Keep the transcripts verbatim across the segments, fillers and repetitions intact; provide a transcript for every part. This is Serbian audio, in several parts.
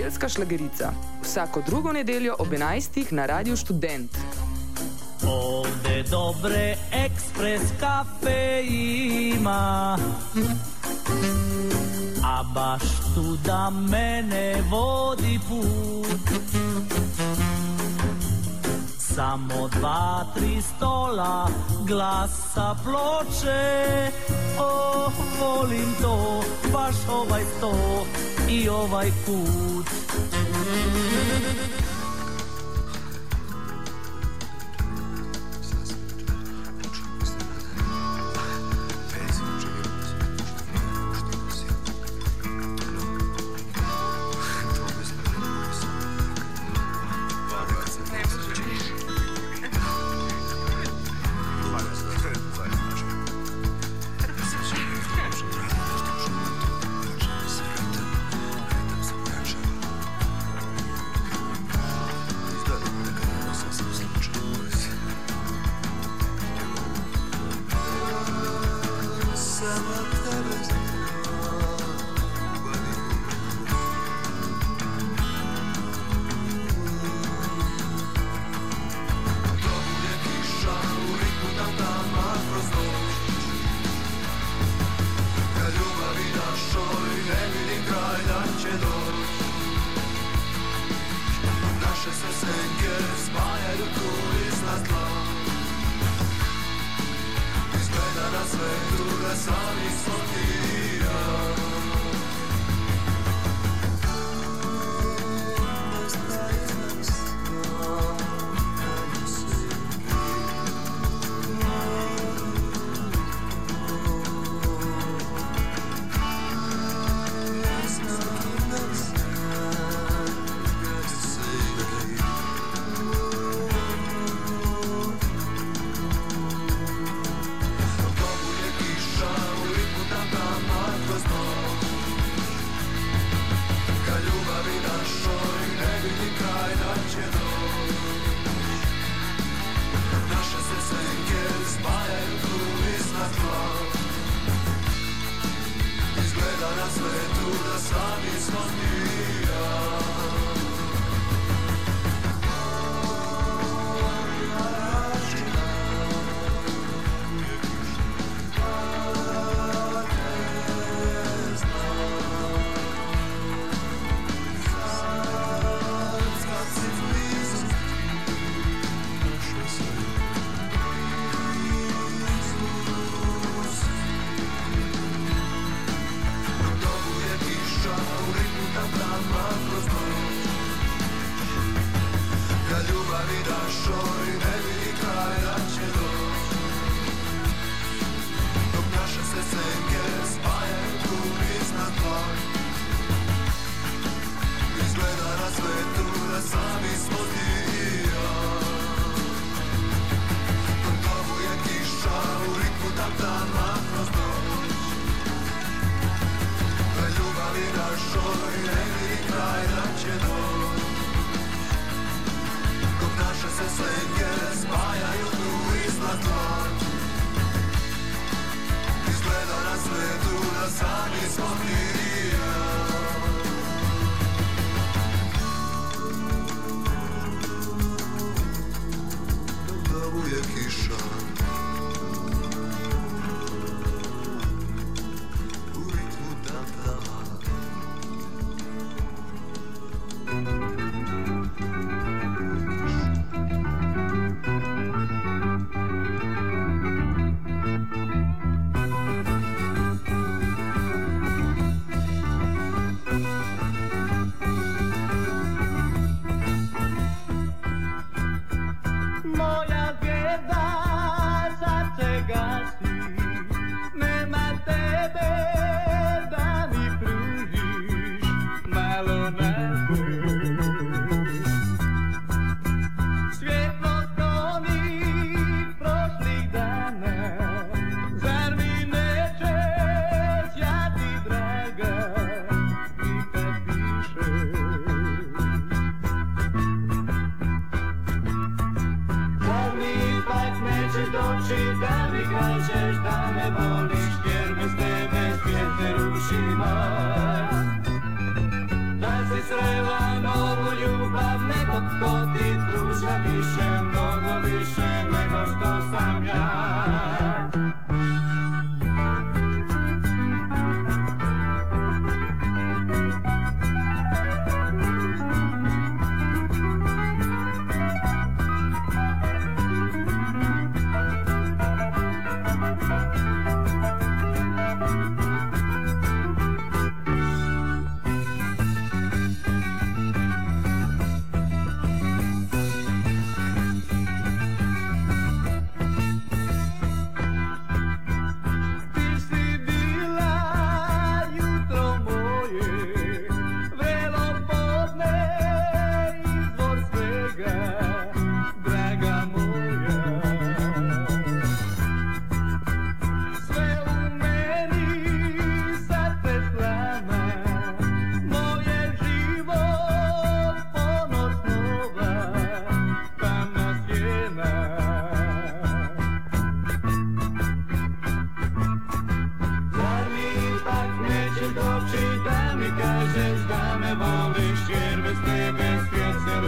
nedeljska šlagerica. Vsako drugo nedeljo ob enajstih na Radiu Študent. Ovde dobre ekspres kafe ima, a baš tu da mene vodi put. Samo dva, tri stola, glasa ploče, oh, volim to, baš ovaj sto i ovaj kut.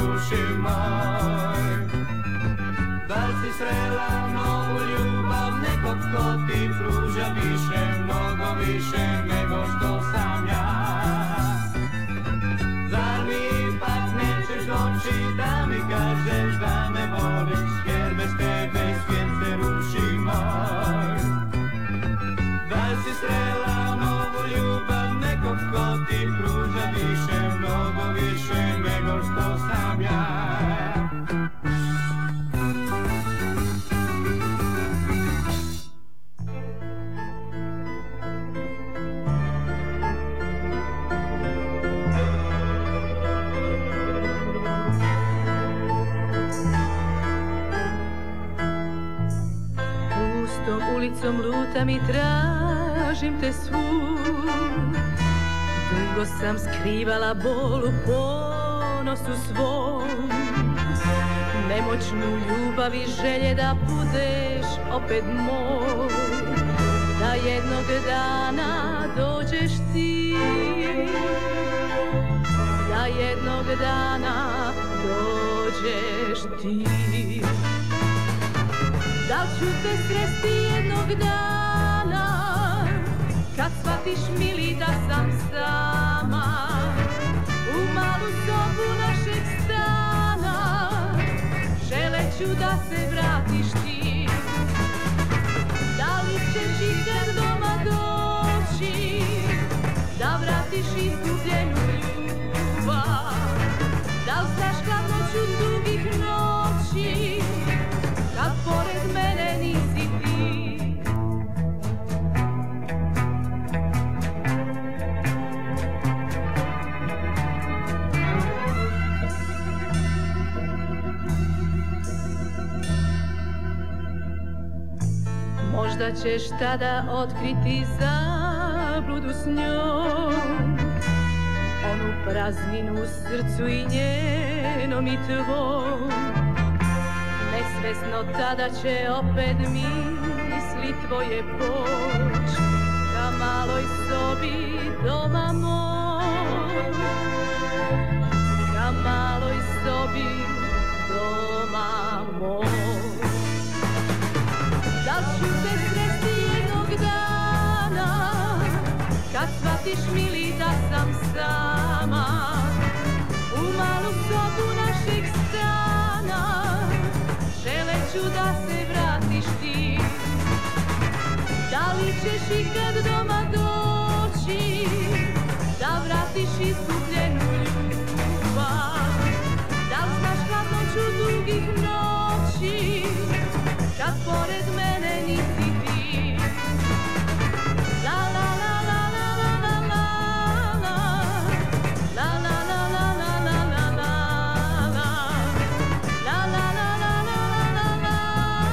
duši moj. Da li si srela novu ljubav, nekog ko ti pruža više, mnogo više nego što sam ja? Zar mi ipak nećeš doći da mi kažeš da me voliš, jer bez tebe svijet se ruši moj. Da li si srela novu ljubav, nekog ko ti pruža više, mnogo više nego što sam ja? Ulicom lutam i tražim te svud. Dugo sam skrivala bol u ponosu svom, nemoćnu ljubav i želje da budeš opet moj, da jednog dana dođeš ti, da jednog dana dođeš ti. Da li ću te sresti jednog dana, kad shvatiš mili da sam sama, u malu sobu našeg stana, želeću da se vratiš ti. Da li ćeš ikad doma doći, da vratiš izgubljenu ljubav? Da li znaš hladnoću dugih noći, kad pored mene nisi ti? Možda ćeš tada otkriti zabludu s njom, onu prazninu u srcu i njenom i tvom. Nesvesno tada će opet misli tvoje poć ka maloj sobi doma moj, ka maloj sobi doma moj. Da li ću te sresti jednog dana, kad shvatiš mili da sam sama, u malu sobu našeg stana, želeću da se vratiš ti. Da li ćeš ikad doma doći, da vratiš izgubljenu ljubav? Da li znaš hladnoću dugih noći, kad pored mene nisi ti? La la la la la la la la, la la la la la la la la, la la la la la la la la.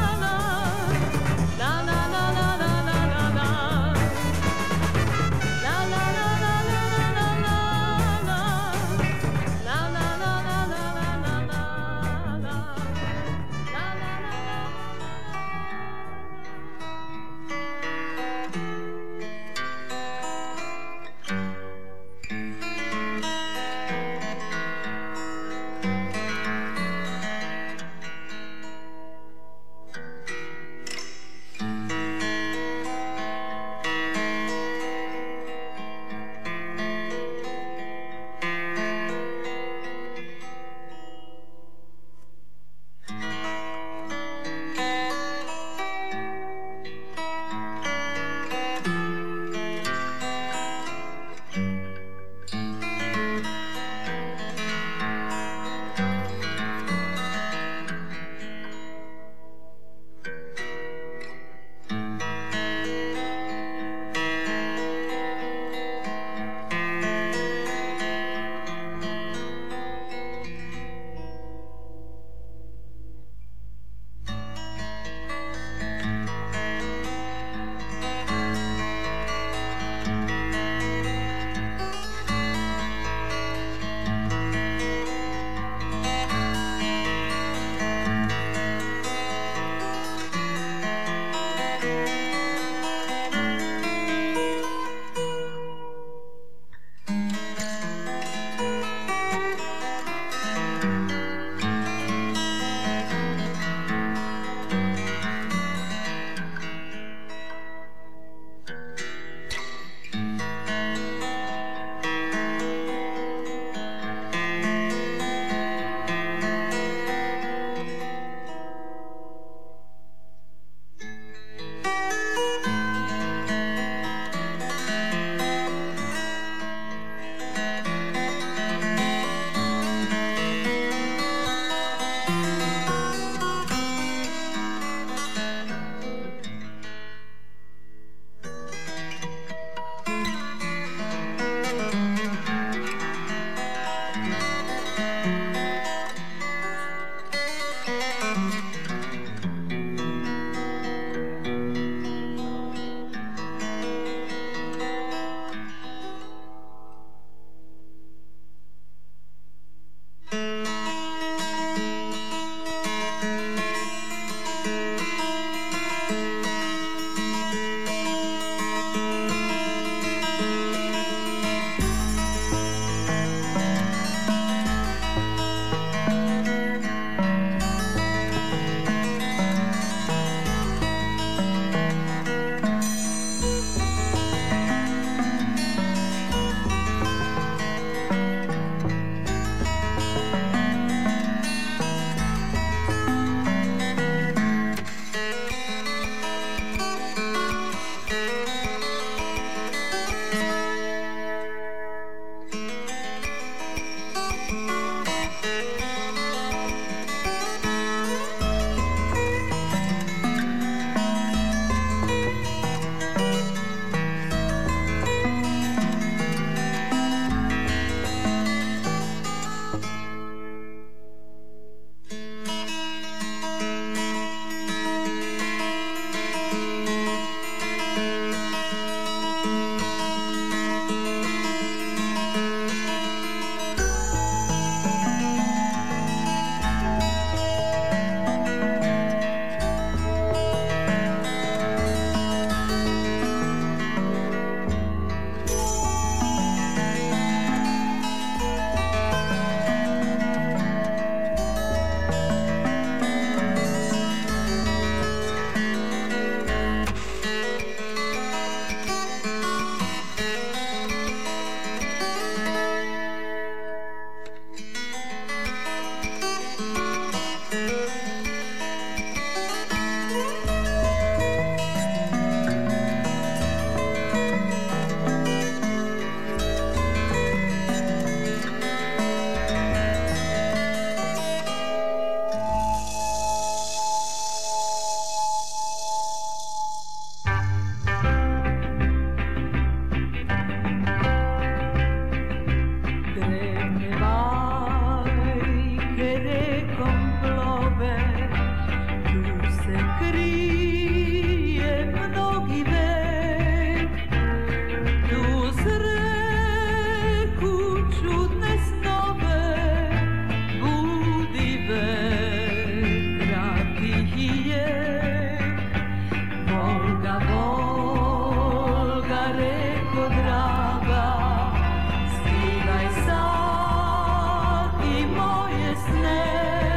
sne.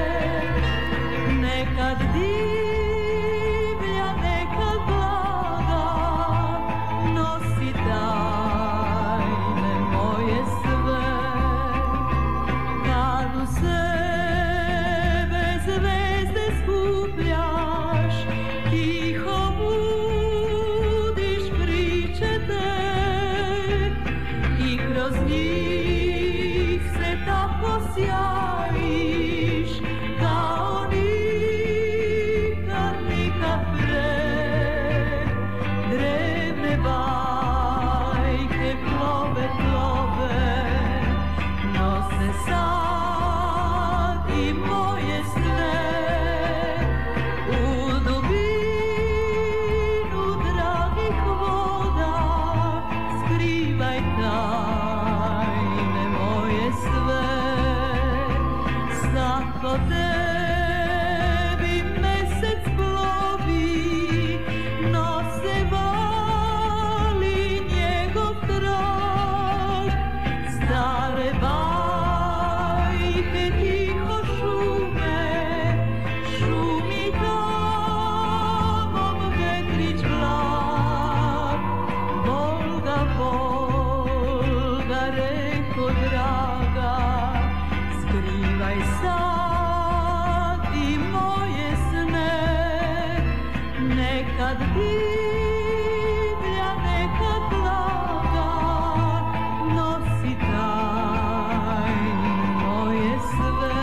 Nekad divlja, nekad blaga, nosi tajne moje sve. Kad u sebe zvezde skupljaš, tiho budiš priče te i kroz njih se tako sjajiš kao nikad, nikad pre. Drevne bajke plove, plove, nose sad i moje sne u dubinu dragih voda. Skrivaj tajne moje sve, slatko tebi mesec plovi, nose vali njegov trag. Stare bajke tiho šume, šumi tamo vetrić blag. Volga, Volga, reko draga, skrivaj sad i moje sne. Nekad divlja, nekad blaga, nosi tajne moje sve.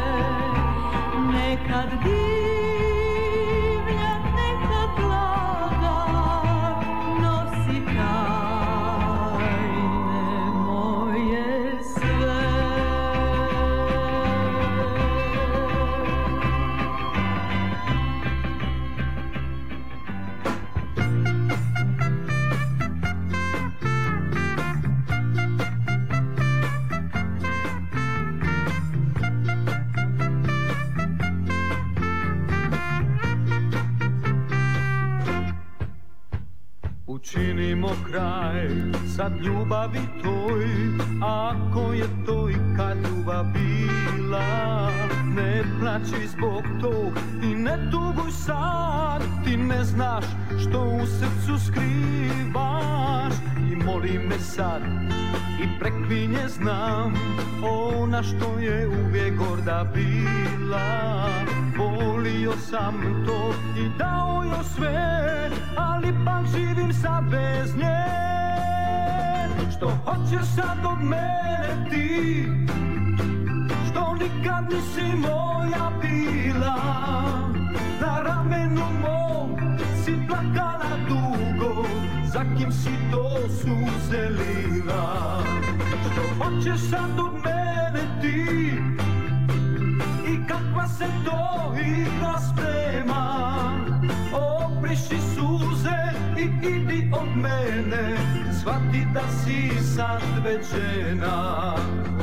Nekad divlja, nekad blaga, nosi tajne moje sve. Učinimo kraj sad ljubavi toj, ako je to i kad ljubav bila. Ne plaći zbog tog i ne tuguj sad, ti ne znaš što u srcu skrivaš. I moli me sad i preklinje znam, ona što je uvijek gorda bila. Volio sam to i dao joj sve, ali pak živim sad bez nje. Što hoćeš sad od mene ti, što nikad nisi moja bila. Na ramenu mom si plakala dugo, za kim si to suze lila. Što hoćeš sad od mene ti, i kakva se to igra sprema. Obriši suze i idi od mene, shvati da si sad već žena.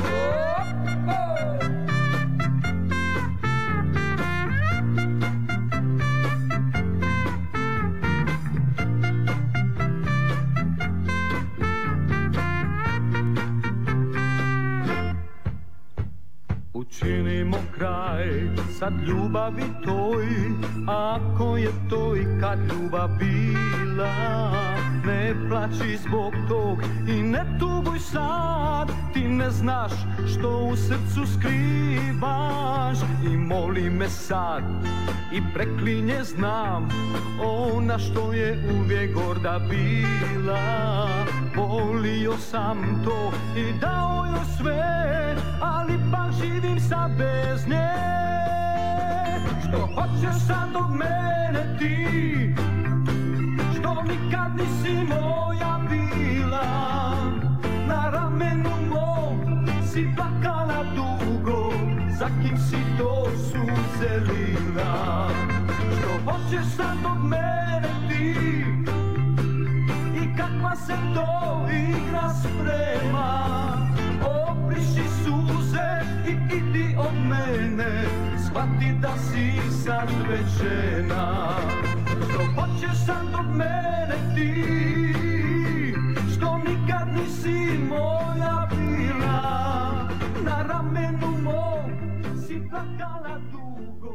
Učinimo kraj sad ljubavi toj, ako je to i kad ljubav bila. Ne plaći zbog tog i ne tuguj sad, ti ne znaš što u srcu skrivaš. I moli me sad i preklinje znam, ona što je uvijek gorda bila. Volio sam to i dao joj sve, ali pak živim sad bez nje. Što hoćeš sad od mene ti, što nikad nisi moja bila. Na ramenu mom si plakala dugo, za kim si to suze lila. Što hoćeš sad od mene ti, i kakva se to igra sprema. Obriši suze i idi od mene, shvati da si sad već žena. Što hoćeš sad od mene ti, što nikad nisi moja bila. Na ramenu mom plakala dugo.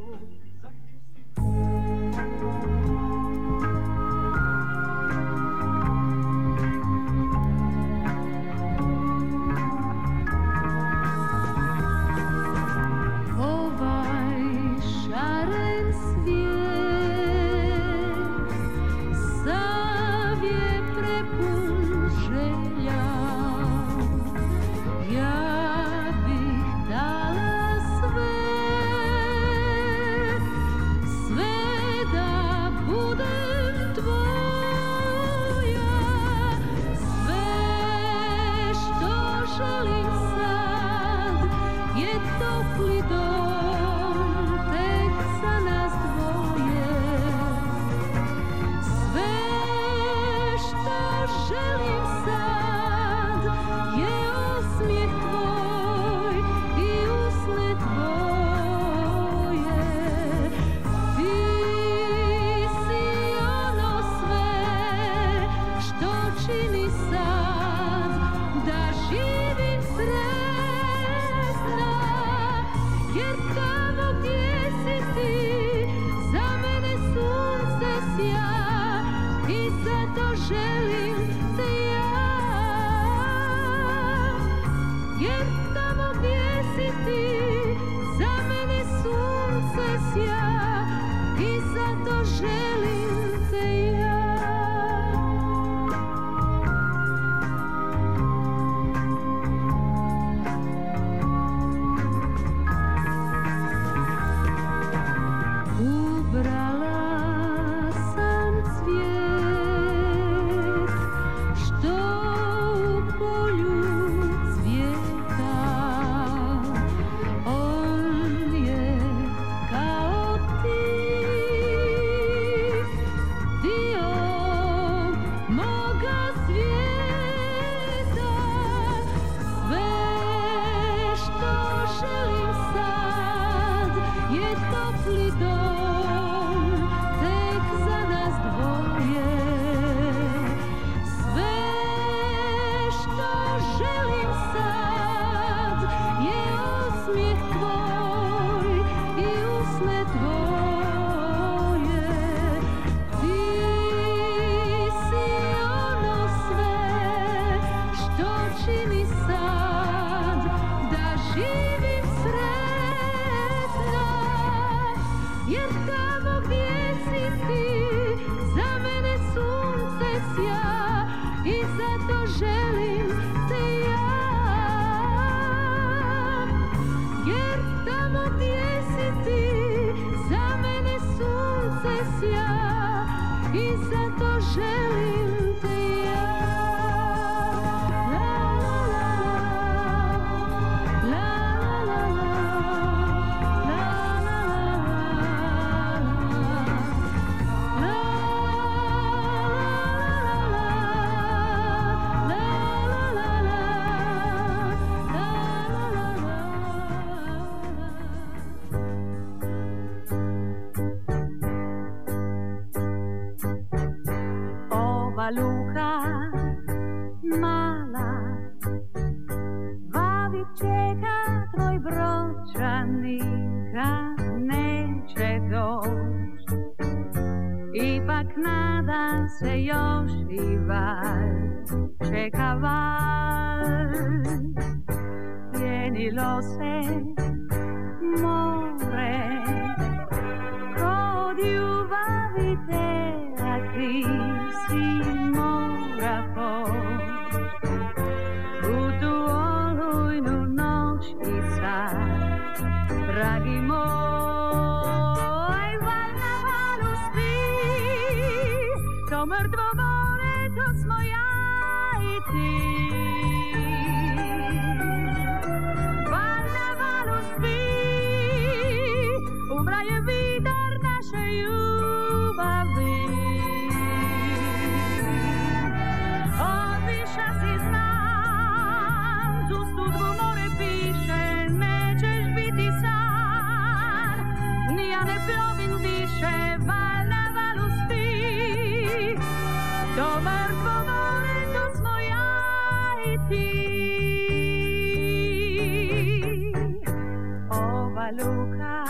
ova luka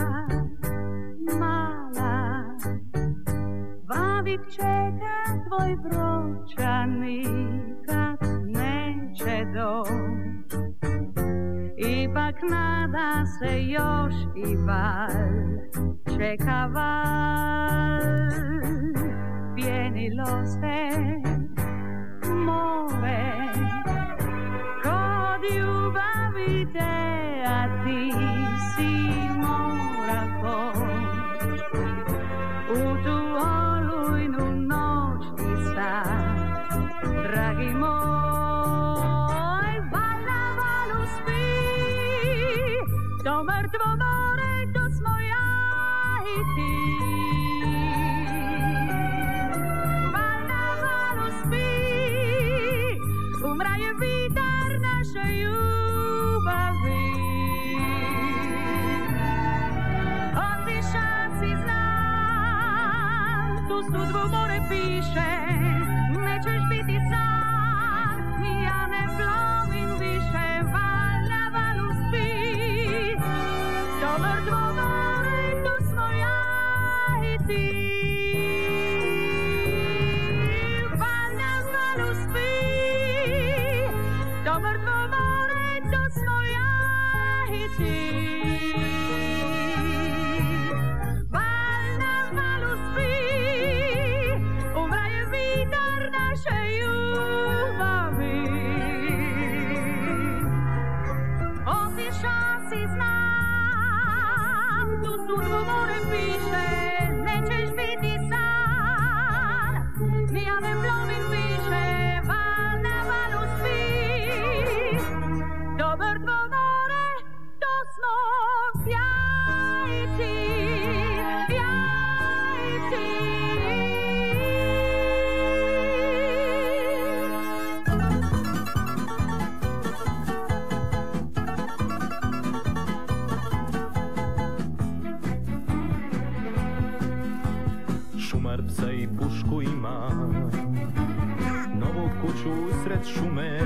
mala, vabit čeka tvoj bročani kad neće doć. Ipak nada se još i val, čeka val, pijenilo se more kod ljubavi te, a ti si mora poć. U tu olujnu noć i sad, dragi moj, val na valu spi, to mrtvo more, to smo ja i ti. Val na valu spi, umraje vitar naše ljubavi. Otiša si, znam, tu sudbu more piše, nećeš biti sam, ja ne plovim više. Val na valu spi, to mrtvo more, to smo ja i ti. Val na valu spi, to mrtvo more, to smo ja i ti. Val na valu spi, umraje vitar naše ljubavi. Otiša si, znam, tu sudbu more piše, nećeš biti sam, ja ne plovim više. Val na valu spi, to mrtvo more, to smo ja i ti, ja i ti. Šumar psa i pušku ima, novu kuću usred šume.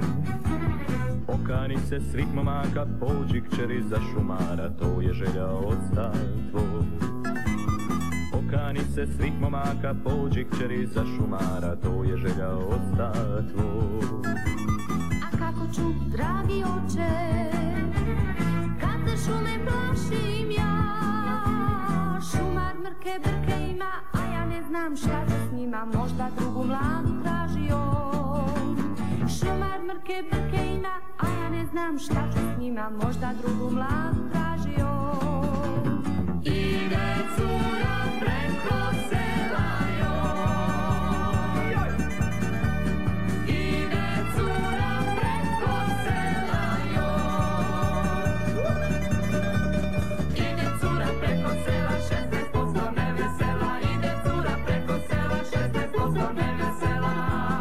Okani se svih momaka, pođi kćeri za šumara, to je želja oca tvoj. Okani se svih momaka, pođi kćeri za šumara, to je želja oca tvoj. A kako ću, dragi oče, kad te šume plašim ja? Šumar mrke brke ima, a ja ne znam šta ću s njima, možda drugu mladu traži on. Šumar mrke brke ima, a ja ne znam šta ću s njima, možda drugu mladu traži on. Ide cura preko sela joj, ide cura preko sela joj, ide cura preko sela, šesnaest posto nevesela, ide cura preko sela, šesnaest posto nevesela.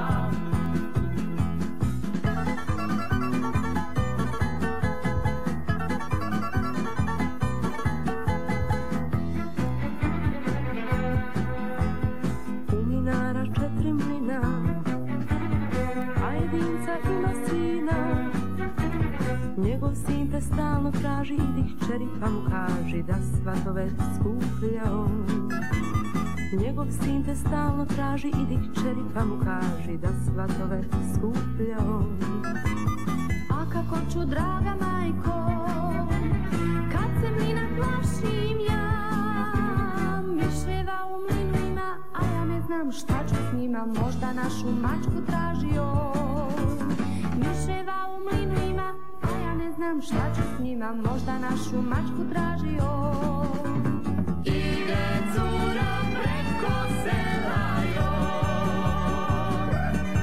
Njegov sin te stalno traži, idi kćeri pa mu kaži da svatove skuplja on. Njegov sin te stalno traži, idi kćeri pa mu kaži da svatove skuplja on. A kako ću, draga majko, kad se mlina plašim ja? Miševa u mlinu ima, a ja ne znam šta ću s njima, možda našu mačku traži on. Miševa u mlinu ima, a ja ne znam šta ću s njima, možda našu mačku traži on. Ide cura preko sela joj,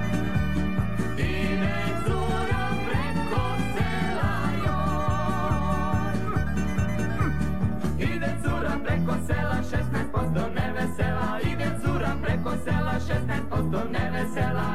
ide cura preko sela joj, ide cura preko sela, šesnaest posto nevesela, ide cura preko sela, šesnaest posto nevesela.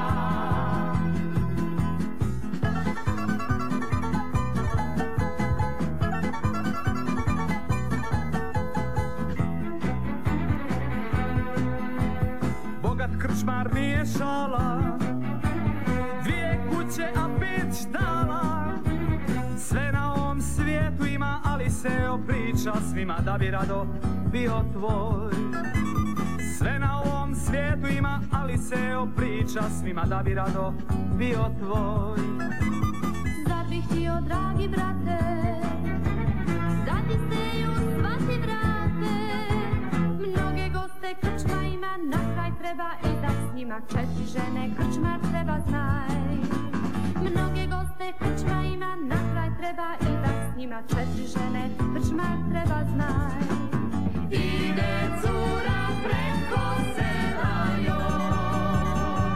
Krčmar nije šala, dvije kuće a pet štala. Sve na ovom svijetu ima, ali se o priča svima da bi rado bio tvoj. Sve na ovom svijetu ima, ali se priča svima da bi rado bio tvoj. Zar bih htio, dragi brate, da ti se ju svati vrate? Mnoge goste krčma ima, na kraj treba i da s njima četiri žene krčmar treba znaj. Mnoge goste krčma ima, na kraj treba i da s njima četiri žene krčmar treba znaj. Ide cura preko sela joj,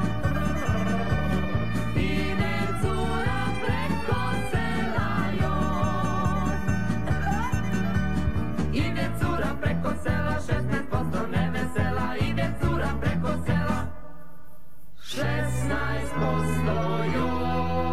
ide cura preko sela joj, ide cura preko sela, šesnaest posto nevesela, ide cura preko sela, šesnaest posto joj.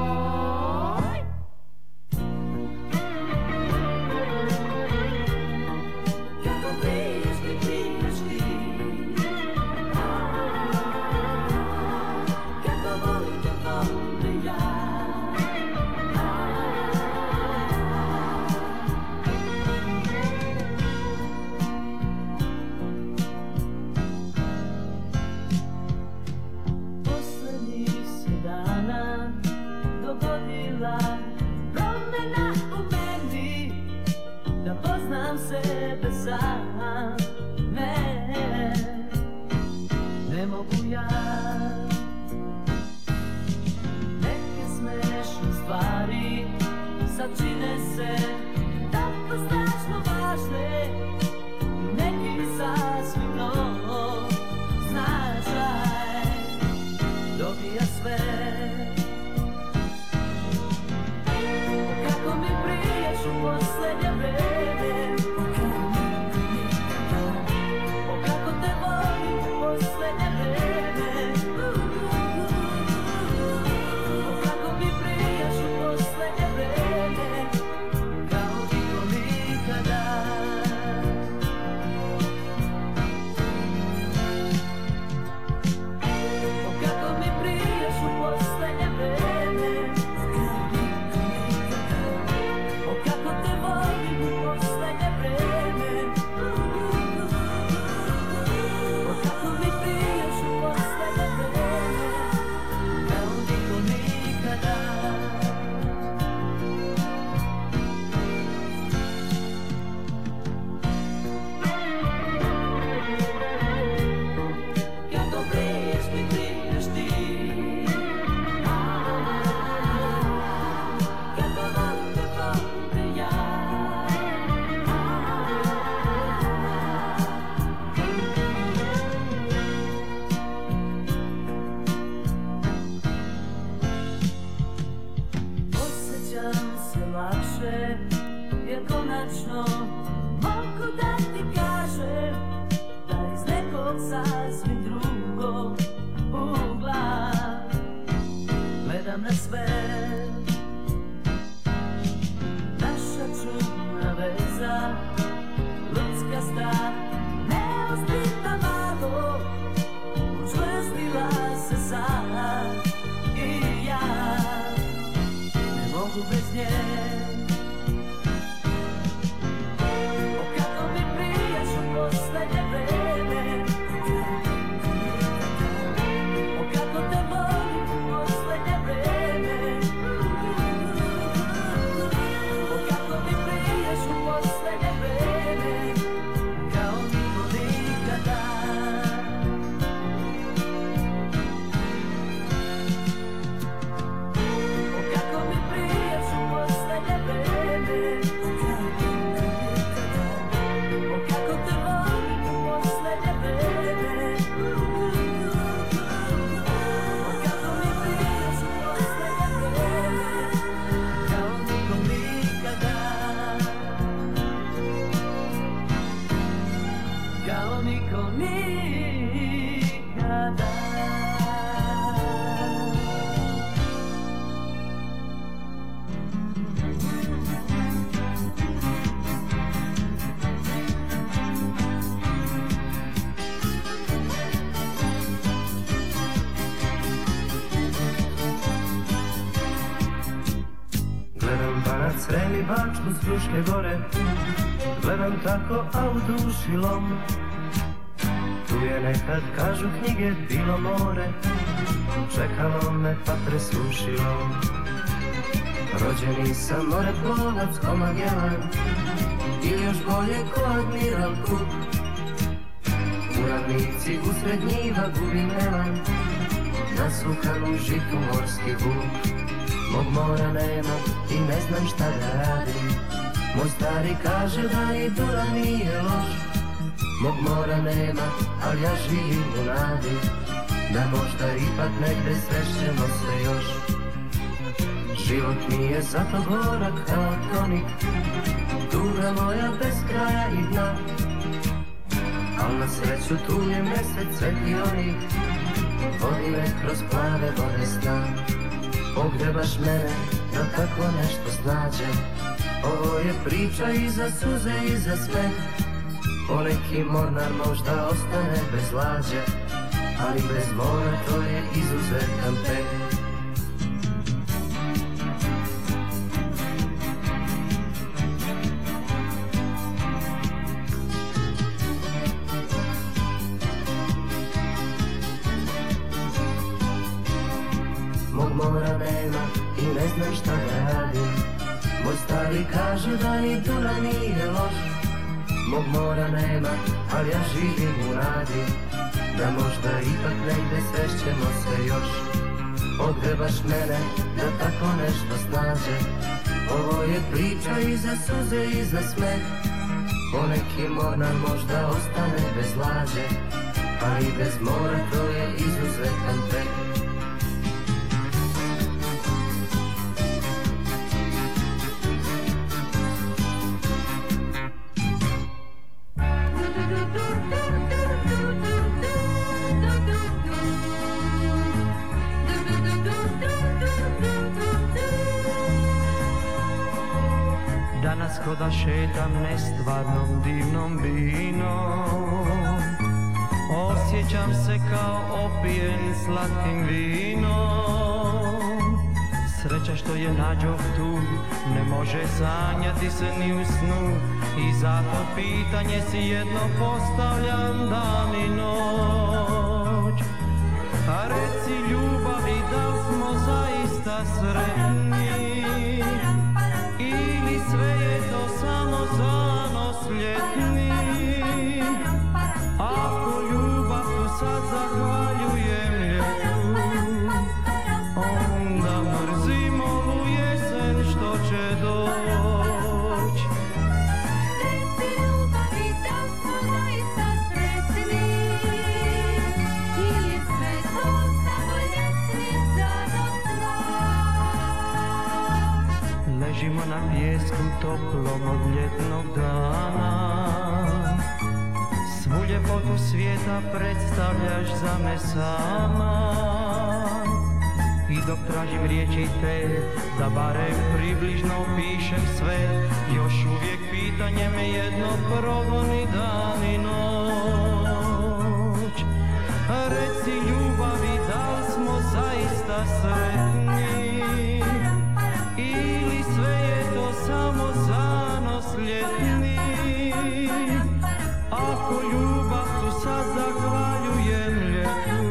Sebe sam, ne, ne mogu ja. Neke smešne stvari sad čine se tako strašno važne, neki sasvim nov značaj dobija sve. Kako mi priješ u poslednje vreme, Sreli Bačku s Fruške gore, gledam tako, a u duši lom. Tu je nekad, kažu knjige, bilo more, čekalo me pa presušilo. Rođeni sam moreplovac ko Magellan, ili još bolje ko Admiral Cook. U ravnici usred njiva gubim elan, nasukan u žitu morski vuk. Mog mora nema i ne znam šta da radim, moj stari kaže da ni Dura nije loš. Mog mora nema, ali ja živim u nadi, da možda ipak negde srećemo se još. Život mi je zato gorak kao tonik, tuga moja bez kraja i dna. Al na sreću tu je mesec svetionik, vodi me kroz plave vode sna. Pogrebaš mene da tako nešto snađe, ovo je priča i za suze i za smeh. Poneki mornar možda ostane bez lađe, ali bez mora to je izuzetan peh. Mora nema i ne znam šta da radim, moj stari kaže da ni Dura nije loš. Mog mora nema, ali ja živim u nadi, da možda ipak negde srećemo se još. Odgrebaš mene da tako nešto snađe, ovo je priča i za suze i za smeh. Poneki mornar možda ostane bez lađe, ali bez mora to je izuzetan peh. Ko da šetam nestvarnom divnom binom, osjećam se kao opijen slatkim vinom. Sreća što je nađoh tu, ne može sanjati se ni u snu, i zato pitanje si jedno postavljam dan i noć. A reci ljubavi, da li smo zaista sretni, ili sve je to samo zanos ljetni? Ako ljubav tu sad zahvaljujem ljetu, onda mrzim ovu jesen što će doć. Reci ljubavi, da smo zaista sretni, ili sve to samo ljetni zanos naš? Ležimo na pijesku toplom od ljetnog dana, svu ljepotu svijeta predstavljaš za me sama. I dok tražim riječi te, da barem približno opišem sve, još uvijek pitanje me jedno progoni dan i noć. Reci ljubavi, da li smo zaista sretni, ili sve je to samo zanos ljetni? Ako ljubav tu sad zahvaljujem ljetu,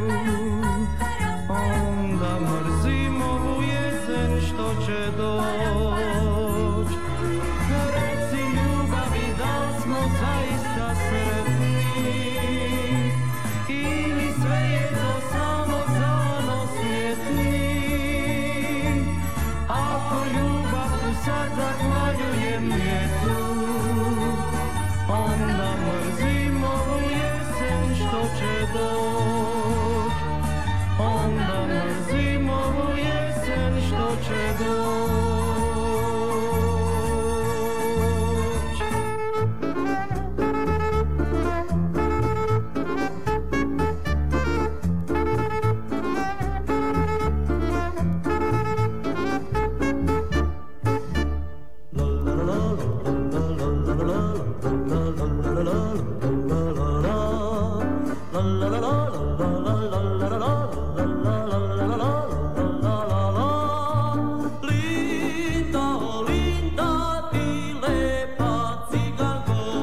onda mrzim ovu jesen što će doć. Reci ljubavi, da li smo zaista sretni, ili sve je to samo zanos ljetni? Ako ljubav tu sad zahvaljujem ljetu, onda mrzim ovu jesen što će doć. Onda mrzim ovu jesen što će doć. Linda, linda ti lepa ciganko,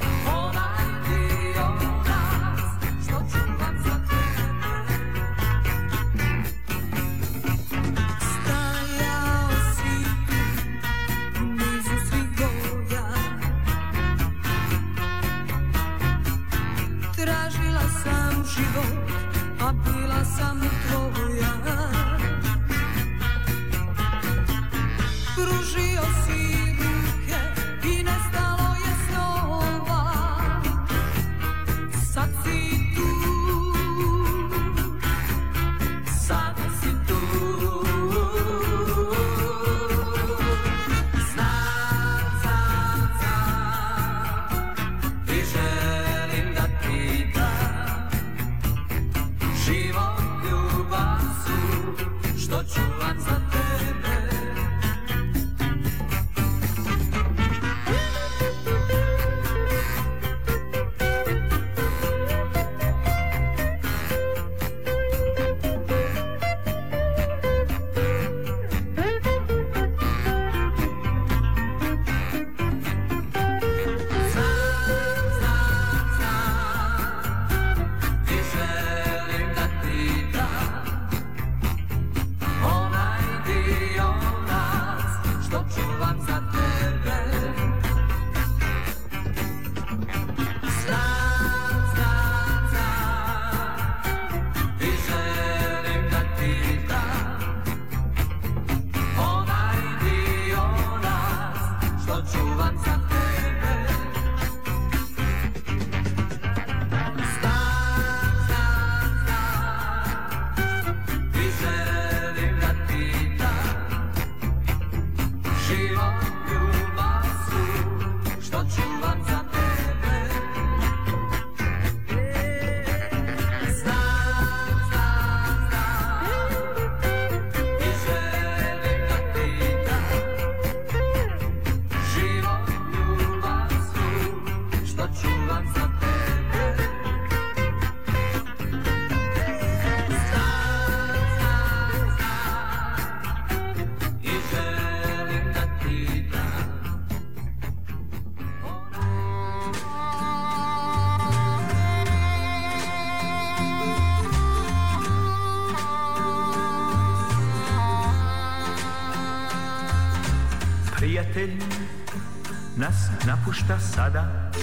Prijatelj nas napušta sada,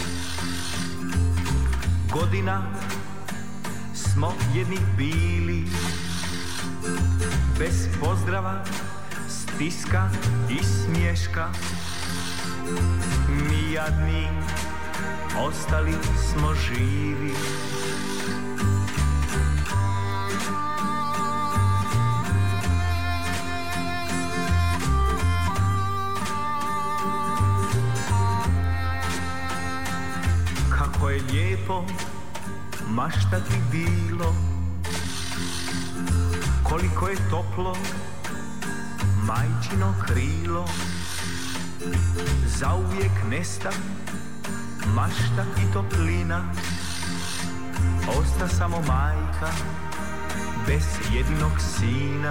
godina smo jedni bili, bez pozdrava, stiska i smješka. Mi jadni ostali smo živi. Kako je lijepo maštati bilo, koliko je toplo majčino krilo. Zauvijek nesta mašta i toplina, osta samo majka bez jedinog sina.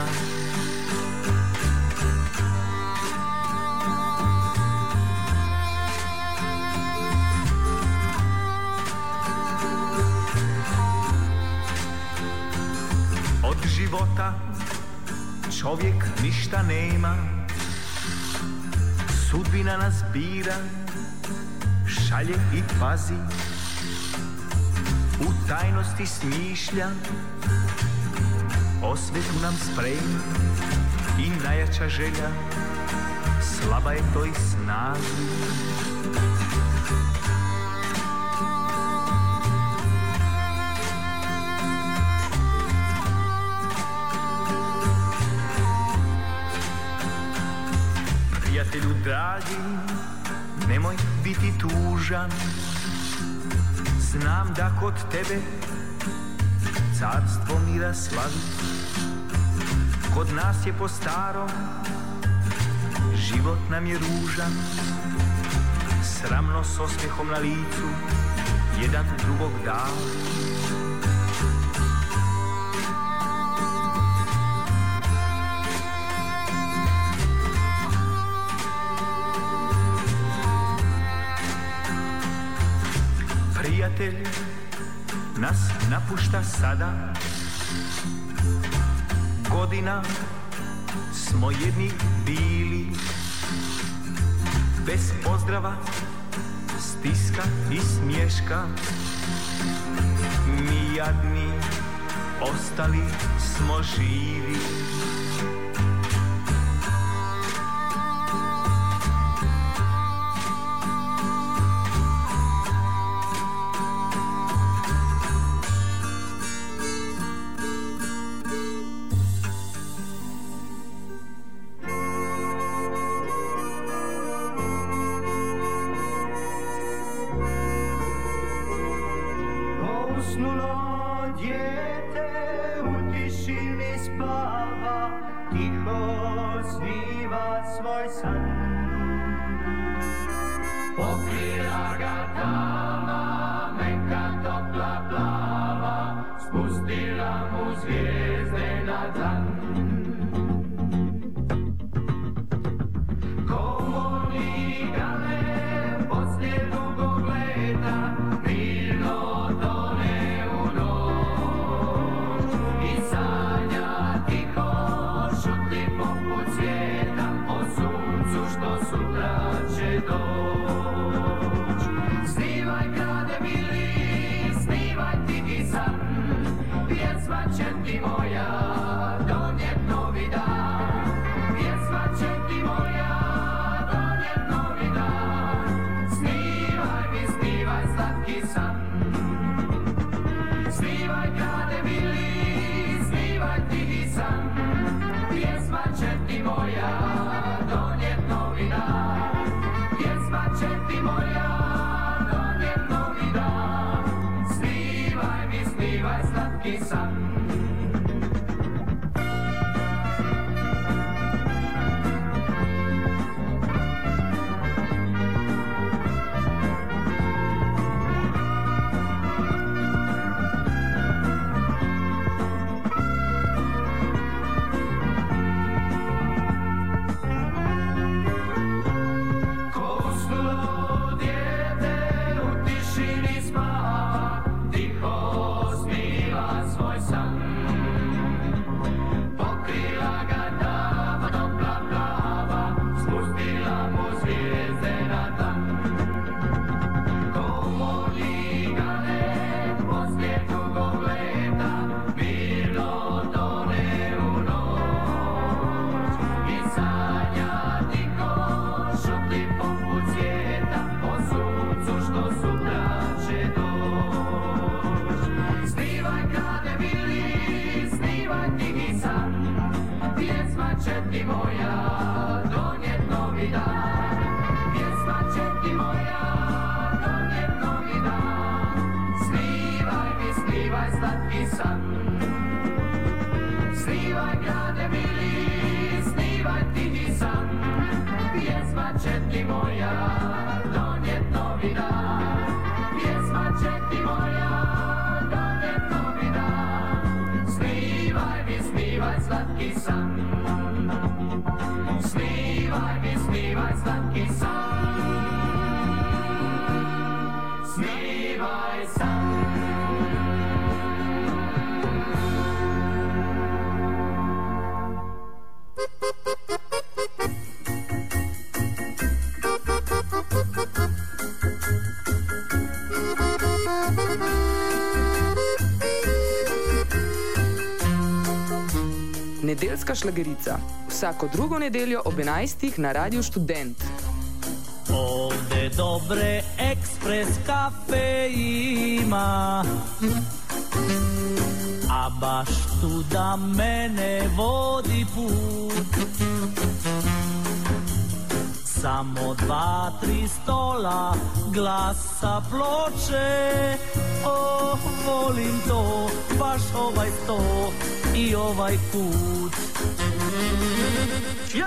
Od života čovjek ništa nema, sudbina nas bira, šalje i pazi, u tajnosti smišlja, osvetu nam spremi i najjača želja, slaba je toj snazi. Prijatelju dragi, nemoj biti tužan, znam da kod tebe carstvo mira slavi. Kod nas je po starom, život nam je ružan, sramno s osmijehom na licu, jedan drugog dan. Prijatelj nas napušta sada, godina smo jedni bili, bez pozdrava, stiska i smješka. Mi jadni ostali smo živi. Što su će ti moja donijet novi dan. Pjesma će ti moja donijet novi dan. Snivaj mi, snivaj slatki san. Snivaj grade mili, snivaj tihi san. Pjesma će ti moja donijet novi dan. Pjesma će ti moja donijet novi dan. Snivaj mi, snivaj slatki san. Snivaj mi, snivaj slatki san. Snivaj san. Nedeljska šlagerica. Vsako drugo nedeljo ob enajstih na Radiu Študent. Ovde dobre ekspres kafe ima, a baš tu da mene vodi put. Samo dva, tri stola, glasa ploče. Oh, volim to, baš ovaj sto i ovaj put.